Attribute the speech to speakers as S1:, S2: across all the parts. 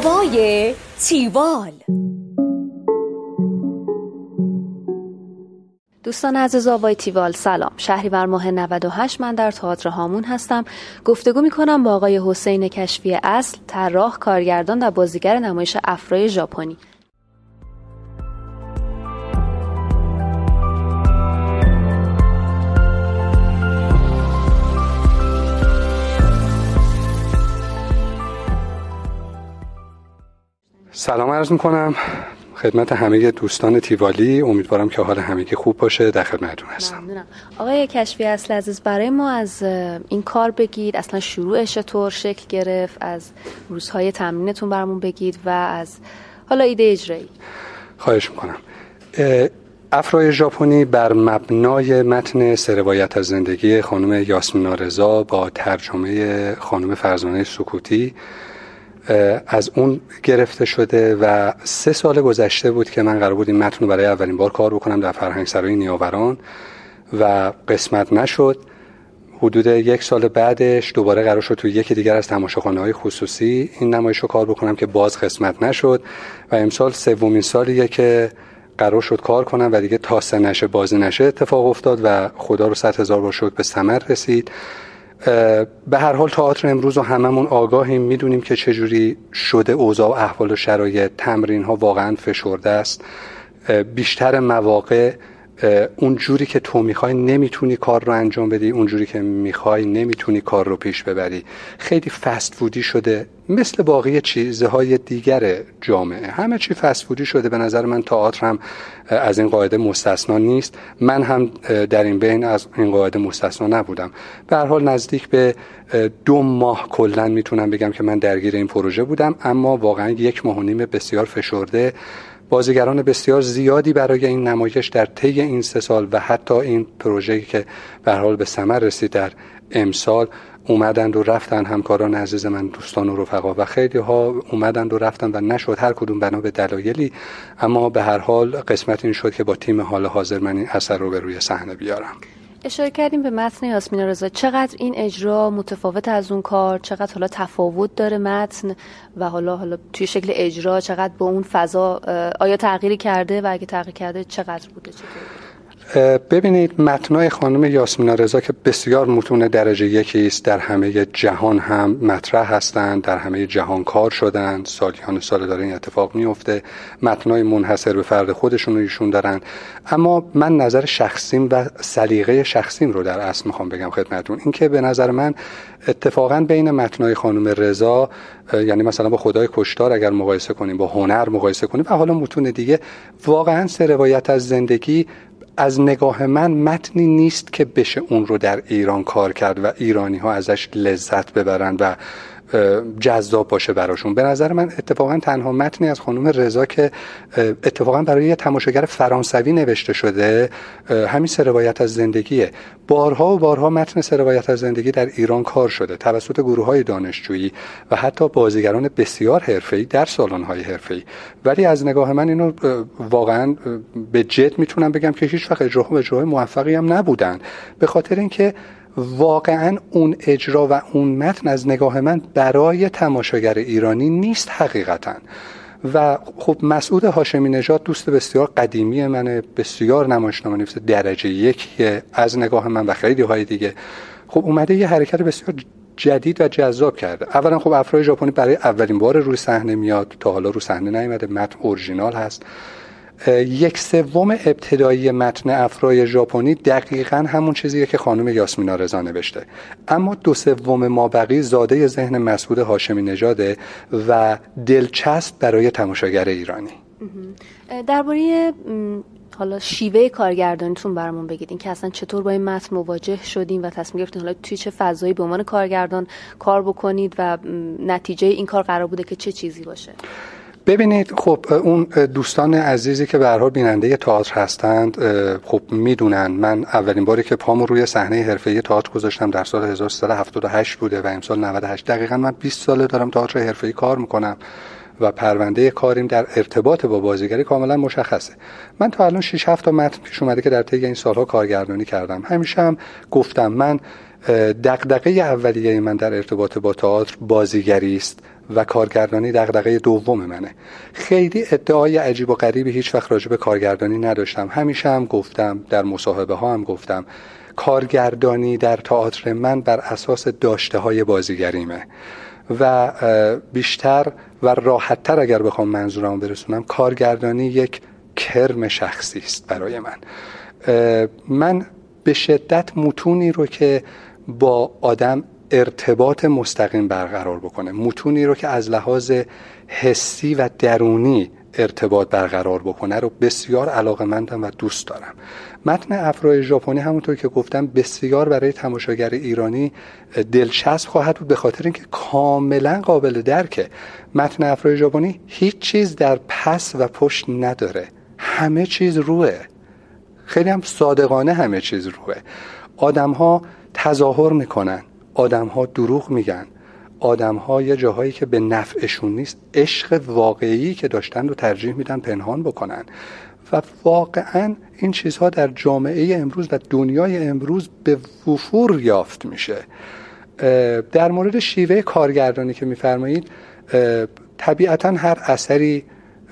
S1: هوای تیوال.
S2: دوستان عزیز آوای تیوال سلام. شهریور ماه 98 من در تئاتر هامون هستم. گفتگو میکنم با آقای حسین کشفی اصل، طراح، کارگردان و بازیگر نمایش افرای ژاپنی.
S3: سلام عرض میکنم خدمت همه دوستان تیوالی. امیدوارم که حال همگی خوب باشه. در خدمتتون هستم.
S2: ممنونم. آقای کشفی اصل عزیز، برای ما از این کار بگید، اصلا شروعش چطور شکل گرفت، از روزهای تمرینتون برامون بگید و از حالا ایده اجرایی.
S3: خواهش میکنم. افرای ژاپنی بر مبنای متن سه روایت از زندگی خانم یاسمینا رضا با ترجمه خانم فرزانه سکوتی از اون گرفته شده و 3 سال گذشته بود که من قرار بود این متن رو برای اولین بار کار بکنم در فرهنگسرای نیاوران و قسمت نشد. حدود 1 سال بعدش دوباره قرار شد توی یکی دیگر از تماشاخانه‌های خصوصی این نمایش رو کار بکنم که باز قسمت نشد و امسال 3مین سالیه که قرار شد کار کنم و دیگه تا سه نشه بازی نشه اتفاق افتاد و خدا رو 100,000 بار شکر به ثمر رسید. به هر حال تئاتر امروز و هممون آگاهیم، میدونیم که چجوری شده اوضاع و احوال و شرایط. تمرین ها واقعا فشرده است. بیشتر مواقع اون جوری که تو میخوای نمیتونی کار رو انجام بدی، اون جوری که میخوای نمیتونی کار رو پیش ببری. خیلی فست فودی شده، مثل باقی چیزهای دیگر جامعه همه چی فست فودی شده. به نظر من تئاتر هم از این قاعده مستثنا نیست. من هم در این بین از این قاعده مستثنا نبودم. به هر حال نزدیک به 2 ماه کلا میتونم بگم که من درگیر این پروژه بودم، اما واقعا 1.5 ماه بسیار فشرده. بازیگران بسیار زیادی برای این نمایش در طی این 3 سال و حتی این پروژه‌ای که به هر حال به ثمر رسید در امسال اومدند و رفتن. همکاران عزیز من، دوستان و رفقا و خیلی ها اومدند و رفتن و نشد، هر کدوم بنا به دلایلی، اما به هر حال قسمت این شد که با تیم حال حاضر من این اثر رو به روی صحنه بیارم.
S2: اشاره کردیم به متن یاسمینا رضا. چقدر این اجرا متفاوت از اون کار؟ چقدر حالا تفاوت داره متن و حالا توی شکل اجرا چقدر با اون فضا آیا تغییری کرده و اگه تغییر کرده چقدر بوده؟ چطور؟
S3: ببینید، متنای خانم یاسمینا رضا که بسیار متون درجه 1 است، در همه جهان هم مطرح هستند، در همه جهان کار شدند، سالیان سال داره این اتفاق میفته. متنای منحصر به فرد خودشون رو ایشون دارن، اما من نظر شخصیم و سلیقه شخصیم رو در اصل میخوام بگم خدمتتون. این که به نظر من اتفاقا بین متنای خانم رضا، یعنی مثلا با خدای کشتار اگر مقایسه کنیم، با هنر مقایسه کنیم و حالا متون دیگه، واقعا سه روایت از زندگی از نگاه من متنی نیست که بشه اون رو در ایران کار کرد و ایرانی ها ازش لذت ببرن و جذاب باشه براشون. به نظر من اتفاقا تنها متنی از خانم رضا که اتفاقا برای یه تماشاگر فرانسوی نوشته شده همین سه روایت از زندگیه. بارها و بارها متن سه روایت از زندگی در ایران کار شده توسط گروه‌های دانشجویی و حتی بازیگران بسیار حرفه‌ای در سالن‌های حرفه‌ای، ولی از نگاه من اینو واقعا به جد میتونم بگم که هیچ وقت اجراهای موفقی هم نبودن، به خاطر اینکه واقعا اون اجرا و اون متن از نگاه من برای تماشاگر ایرانی نیست حقیقتا. و خب مسعود هاشمی نژاد دوست بسیار قدیمی منه، بسیار نمایشنامه‌نویس درجه 1 از نگاه من و خیلی های دیگه. خب اومده یه حرکت بسیار جدید و جذاب کرده. اولا خب افرای ژاپنی برای اولین بار روی صحنه میاد، تا حالا روی صحنه نیومده، متن اورجینال هست. 1/3 ابتدایی متن افرای ژاپنی دقیقاً همون چیزیه که خانم یاسمینا رضا نوشته، اما 2/3 مابقی زاده ذهن مسعود هاشمی نژاده و دلچسب برای تماشاگر ایرانی.
S2: درباره حالا شیوه کارگردانیتون برامون بگید، این که اصلا چطور با این متن مواجه شدین و تصمیم گرفتین حالا توی چه فضایی به عنوان کارگردان کار بکنید و نتیجه این کار قرار بوده که چه چیزی باشه؟
S3: ببینید، خب اون دوستان عزیزی که به هر حال بیننده تئاتر هستند خب میدونن من اولین باری که پامو روی صحنه حرفه‌ای تئاتر گذاشتم در سال 1378 بوده و امسال 98. دقیقاً من 20 ساله دارم تئاتر حرفه‌ای کار میکنم و پرونده کاریم در ارتباط با بازیگری کاملا مشخصه. من تا الان 6-7 تا متن پیش اومده که در طی این سالها کارگردانی کردم. همیشه هم گفتم من دغدغه اولیه من در ارتباط با تئاتر بازیگری است و کارگردانی دغدغه دوم منه. خیلی ادعای عجیب و غریبی هیچ وقت راجع به کارگردانی نداشتم. همیشه هم گفتم، در مصاحبه ها هم گفتم، کارگردانی در تئاتر من بر اساس داشته های بازیگریمه و بیشتر و راحت‌تر اگر بخوام منظورم برسونم، کارگردانی یک کرم شخصی است برای من. من به شدت متونی رو که با آدم ارتباط مستقیم برقرار بکنه، متونی رو که از لحاظ حسی و درونی ارتباط برقرار بکنه رو بسیار علاقه‌مندم و دوست دارم. متن افرای ژاپنی همونطور که گفتم بسیار برای تماشاگر ایرانی دلچسب خواهد بود، به خاطر اینکه کاملا قابل درکه. متن افرای ژاپنی هیچ چیز در پس و پشت نداره، همه چیز روه، خیلی هم صادقانه همه چیز روه. آدم ها تظاهر میکنن، آدم ها دروغ میگن، آدم ها یه جاهایی که به نفعشون نیست عشق واقعی که داشتن رو ترجیح میدن پنهان بکنن و واقعا این چیزها در جامعه امروز و دنیای امروز به وفور یافت میشه. در مورد شیوه کارگردانی که میفرمایید، طبیعتا هر اثری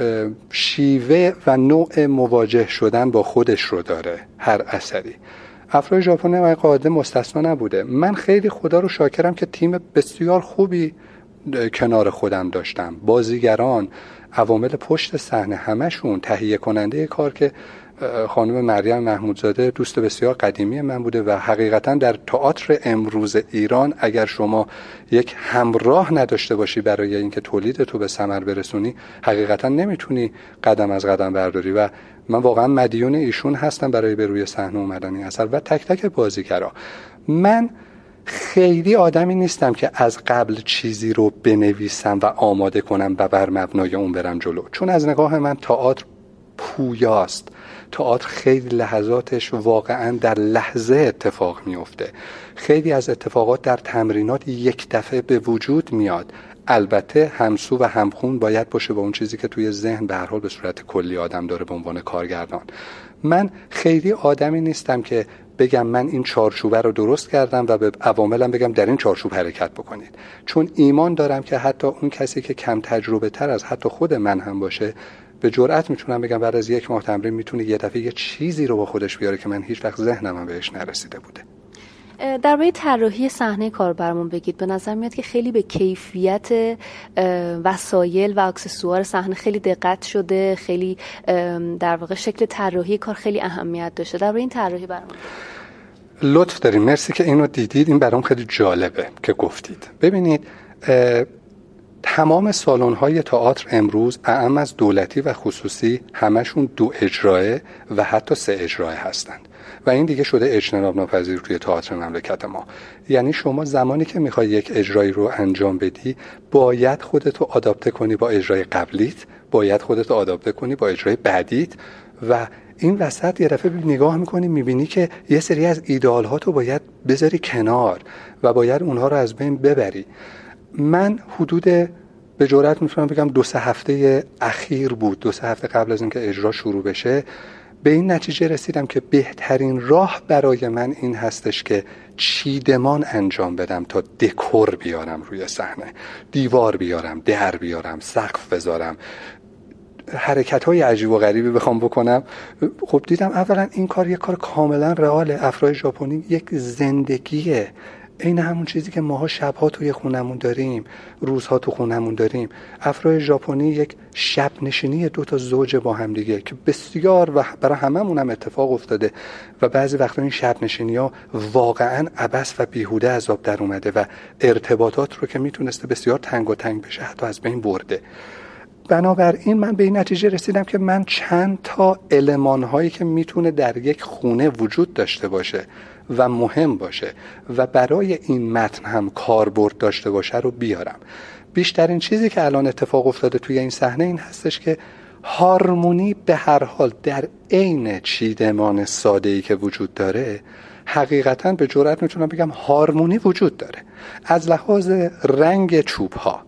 S3: شیوه و نوع مواجه شدن با خودش رو داره، هر اثری. افرای ژاپنی و قاعده مستثنا نبوده. من خیلی خدا رو شاکرم که تیم بسیار خوبی کنار خودم داشتم، بازیگران، عوامل پشت صحنه، همشون، تهیه کننده کار که خانم مریم محمودزاده دوست بسیار قدیمی من بوده و حقیقتا در تئاتر امروز ایران اگر شما یک همراه نداشته باشی برای اینکه تولید تو به ثمر برسونی، حقیقتا نمیتونی قدم از قدم برداری و من واقعا مدیون ایشون هستم برای به روی صحنه اومدن این اثر و تک تک بازیگرا. من خیلی آدمی نیستم که از قبل چیزی رو بنویسم و آماده کنم و بر مبنای اون برم جلو، چون از نگاه من تئاتر پویاست. تئاتر خیلی لحظاتش واقعا در لحظه اتفاق میفته. خیلی از اتفاقات در تمرینات یک دفعه به وجود میاد. البته همسو و همخون باید باشه با اون چیزی که توی ذهن به هر حال به صورت کلی آدم داره به عنوان کارگردان. من خیلی آدمی نیستم که بگم من این چارچوبه رو درست کردم و به عواملم بگم در این چارچوب حرکت بکنید، چون ایمان دارم که حتی اون کسی که کم تجربه تر از حتی خود من هم باشه، به جرئت میتونم بگم بعد از 1 ماه تمرین میتونه یه دفعه یه چیزی رو با خودش بیاره که من هیچ وقت ذهنم بهش نرسیده بوده.
S2: درباره طراحی صحنه کار برامون بگید. به نظر میاد که خیلی به کیفیت وسایل و اکسسوار صحنه خیلی دقت شده، خیلی در واقع شکل طراحی کار خیلی اهمیت داشته. درباره این طراحی برامون
S3: لطف داریم، مرسی که اینو دیدید. این برام خیلی جالبه که گفتید. ببینید، تمام سالن‌های تئاتر امروز اعم از دولتی و خصوصی همشون 2 اجراه و حتی 3 اجراه هستند و این دیگه شده اجتناب ناپذیر توی تئاتر مملکت ما. یعنی شما زمانی که میخوای یک اجرایی رو انجام بدی باید خودتو آداپته کنی با اجرای قبلیت، باید خودتو آداپته کنی با اجرای بعدیت و این وسط یه دفعه نگاه میکنی میبینی که یه سری از ایدئال‌هاتو باید بذاری کنار و باید اونها رو از بین ببری. من حدود به جرئت میتونم بگم 2-3 هفته اخیر بود، 2-3 هفته قبل از اینکه اجرا شروع بشه، به این نتیجه رسیدم که بهترین راه برای من این هستش که چیدمان انجام بدم تا دکور بیارم روی صحنه، دیوار بیارم، در بیارم، سقف بذارم، حرکت‌های عجیب و غریبی بخوام بکنم. خب دیدم اولا این کار یک کار کاملا رئاله. افرای ژاپنی یک زندگیه، این همون چیزی که ماها شبها توی خونمون داریم، روزها تو خونمون داریم. افرای ژاپنی یک شب نشینی 2 زوج با هم دیگه که بسیار و برای هممون هم اتفاق افتاده و بعضی وقتا این شب نشینی‌ها واقعا عبث و بیهوده از آب در اومده و ارتباطات رو که میتونسته بسیار تنگ و تنگ بشه حتی از بین برده. بنابراین من به این نتیجه رسیدم که من چند تا المان‌هایی که میتونه در یک خونه وجود داشته باشه و مهم باشه و برای این متن هم کاربرد داشته باشه رو بیارم. بیشترین چیزی که الان اتفاق افتاده توی این صحنه این هستش که هارمونی به هر حال در عین چیدمان ساده‌ای که وجود داره، حقیقتاً به جرئت میتونم بگم هارمونی وجود داره. از لحاظ رنگ چوب‌ها،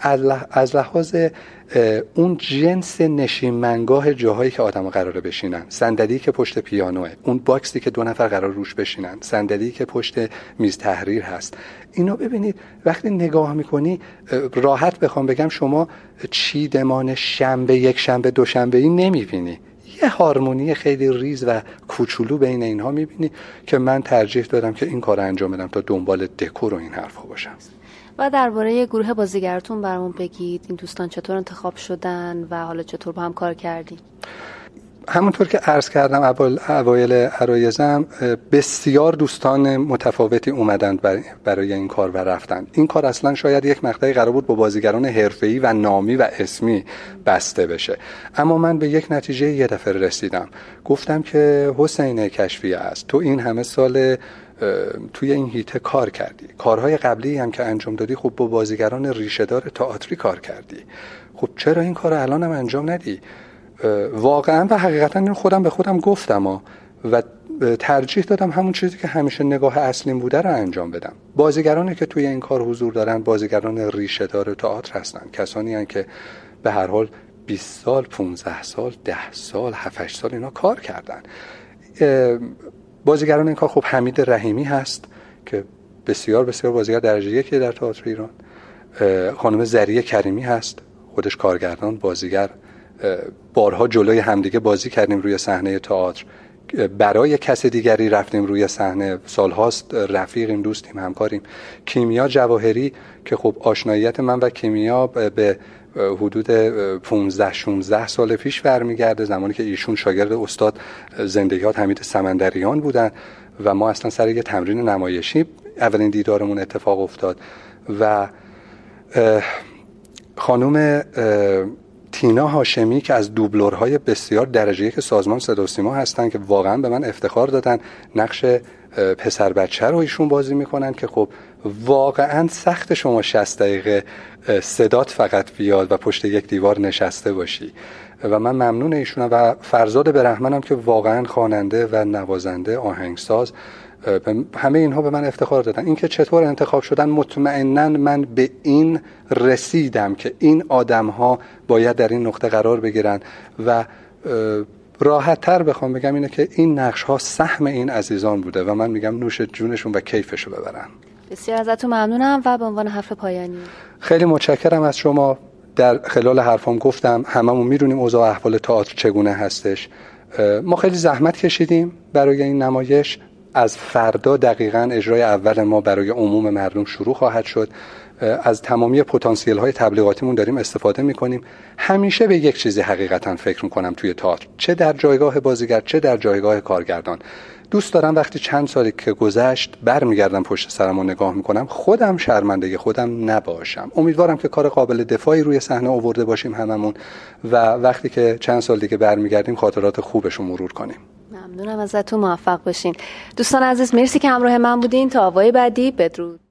S3: از لحاظ اون جنس نشیمنگاه جاهایی که آدم قراره بشینن، صندلی که پشت پیانوه، اون باکسی که 2 نفر قرار روش بشینن، صندلی که پشت میز تحریر هست، اینو ببینید. وقتی نگاه میکنی راحت بخوام بگم شما چیدمان شنبه، یک شنبه، دوشنبه ای نمیبینی، یه هارمونی خیلی ریز و کوچولو بین اینها میبینی که من ترجیح دادم که این کار انجام بدم تا دنبال دکور و این حرفا باشم.
S2: و درباره گروه بازیگرتون برامون بگید، این دوستان چطور انتخاب شدن و حالا چطور با هم کار کردین؟
S3: همونطور که عرض کردم اوایل عرایزم، بسیار دوستان متفاوتی اومدند برای این کار و رفتن. این کار اصلا شاید یک مقطعی قرار بود با بازیگران حرفه‌ای و نامی و اسمی بسته بشه، اما من به یک نتیجه یه دفعه رسیدم. گفتم که حسین کشفی است، تو این همه سال توی این هیته کار کردی، کارهای قبلی هم که انجام دادی خب با بازیگران ریشه‌دار تئاتری کار کردی، خب چرا این کار الان هم انجام ندی؟ واقعا و حقیقتا این خودم به خودم گفتم و ترجیح دادم همون چیزی که همیشه نگاه اصلیم بوده رو انجام بدم. بازیگرانی که توی این کار حضور دارن بازیگران ریشه‌دار تئاتر هستن، کسانی هستن که به هر حال 20 سال، 15 سال، 10 سال، 7-8 سال اینا کار کردن. بازیگران این کار خب حمید رحیمی هست که بسیار بسیار بازیگر درجه یکی در تئاتر ایران. خانم زریه کریمی هست، خودش کارگردان، بازیگر، بارها جلوی همدیگه بازی کردیم روی صحنه تئاتر، برای کس دیگری رفتیم روی صحنه، سالهاست رفیقیم، دوستیم، همکاریم. کیمیا جواهری که خب آشناییت من و کیمیا به حدود 15-16 سال پیش برمیگرده، زمانی که ایشون شاگرد استاد زندگیات حمید سمندریان بودن و ما اصلا سر یه تمرین نمایشی اولین دیدارمون اتفاق افتاد. و خانم تینا هاشمی که از دوبلورهای بسیار درجه یک سازمان صدا و سیما هستن که واقعا به من افتخار دادن، نقش پسر بچه رو ایشون بازی میکنن که خب واقعا سخت شما 60 دقیقه صدات فقط بیاد و پشت یک دیوار نشسته باشی و من ممنون ایشونم. و فرزاد برهمنم که واقعا خواننده و نوازنده، آهنگساز، همه اینها به من افتخار دادن. این که چطور انتخاب شدن، مطمئناً من به این رسیدم که این آدم‌ها باید در این نقطه قرار بگیرن و راحت تر بخوام بگم اینه که این نقش‌ها سهم این عزیزان بوده و من میگم نوش جونشون و کیفشو ببرن.
S2: بسیار ازتون ممنونم و به عنوان حرف پایانی
S3: خیلی متشکرم از شما. در خلال حرفام گفتم هممون میدونیم اوضاع احوال تئاتر چگونه هستش. ما خیلی زحمت کشیدیم برای این نمایش. از فردا دقیقاً اجرای اول ما برای عموم مردم شروع خواهد شد. از تمامی پتانسیل های تبلیغاتیمون داریم استفاده میکنیم. همیشه به یک چیزی حقیقتاً فکر میکنم توی تئاتر، چه در جایگاه بازیگر چه در جایگاه کارگردان. دوست دارم وقتی چند سالی که گذشت برمیگردم پشت سرم و نگاه میکنم خودم شرمنده خودم نباشم. امیدوارم که کار قابل دفاعی روی صحنه آورده باشیم هممون و وقتی که چند سال دیگه برمیگردیم خاطرات خوبش رو مرور کنیم.
S2: ممنونم ازتون، موفق باشین. دوستان عزیز مرسی که همراه من بودین. تا آوای بعدی، بدرود.